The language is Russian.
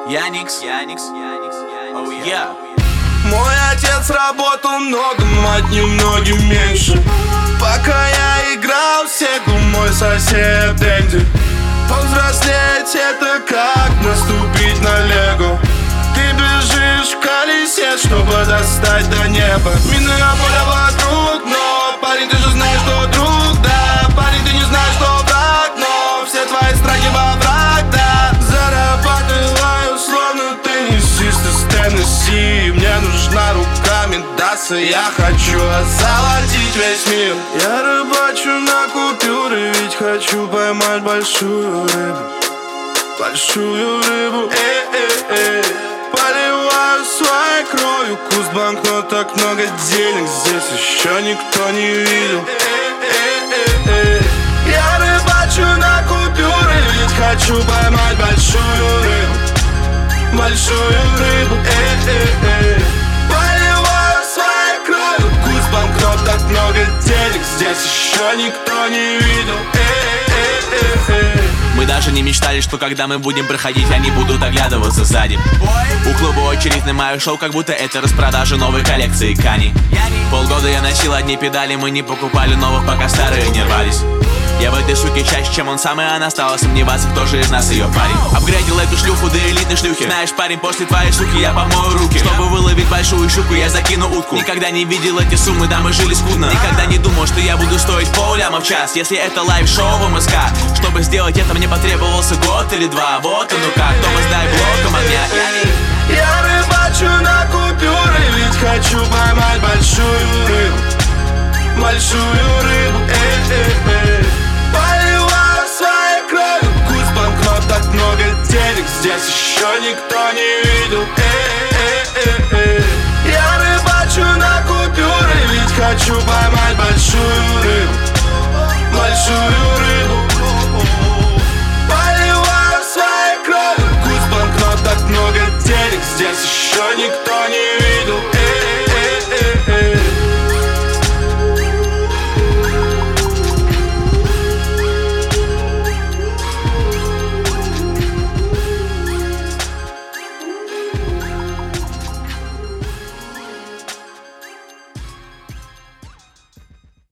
Яникс, oh yeah. Мой отец работал много, мать немногим меньше. Пока я играл в Сегу, мой сосед Дэнди. Повзрослеть это как наступить на Лего. Ты бежишь в колесе, чтобы достать до неба. Минуя поле вокруг, но парень, ты же знаешь, что друг, да. Парень, ты не знаешь, что враг, но все твои страхи во враг, да. Зарабатываю, словно теннисист из Теннесси. Мне нужна руками даться, я хочу озолотить весь мир. Я рыбачу на купюры, ведь хочу поймать большую рыбу. Большую рыбу, поливаю своей кровью куст банкнот, так много денег здесь еще никто не видел. Я рыбачу на купюры, ведь хочу поймать большую рыбу. Большую рыбу, поливаю своей кровью куст банкнот, так много денег здесь еще никто не видел. Мы даже не мечтали, что когда мы будем проходить, они будут оглядываться сзади. У клуба очередь на мое шоу, как будто это распродажа новой коллекции Кани. Полгода я носил одни педали, мы не покупали новых, пока старые не рвались. Я в этой суке чаще, чем он сам, и она стала сомневаться, кто же из нас ее парень. Апгрейдил эту шлюху до элитной шлюхи. Знаешь, парень, после твоей суки я помою руки. Чтобы выловить большую щуку, я закину утку. Никогда не видел эти суммы, да мы жили скудно. Никогда не думал, что я буду стоить полляма в час. Если это лайв-шоу в МСК, чтобы сделать это, мне потребовался год или два. Вот оно как, Томас, дай блоком огня. Я рыбачу на купюры, ведь хочу поймать большую рыбу. Большую рыбу, поливаю своей кровью куст банкнот, так много денег здесь еще никто не видел. Я рыбачу на купюры, ведь хочу поймать большую рыбу. Большую рыбу.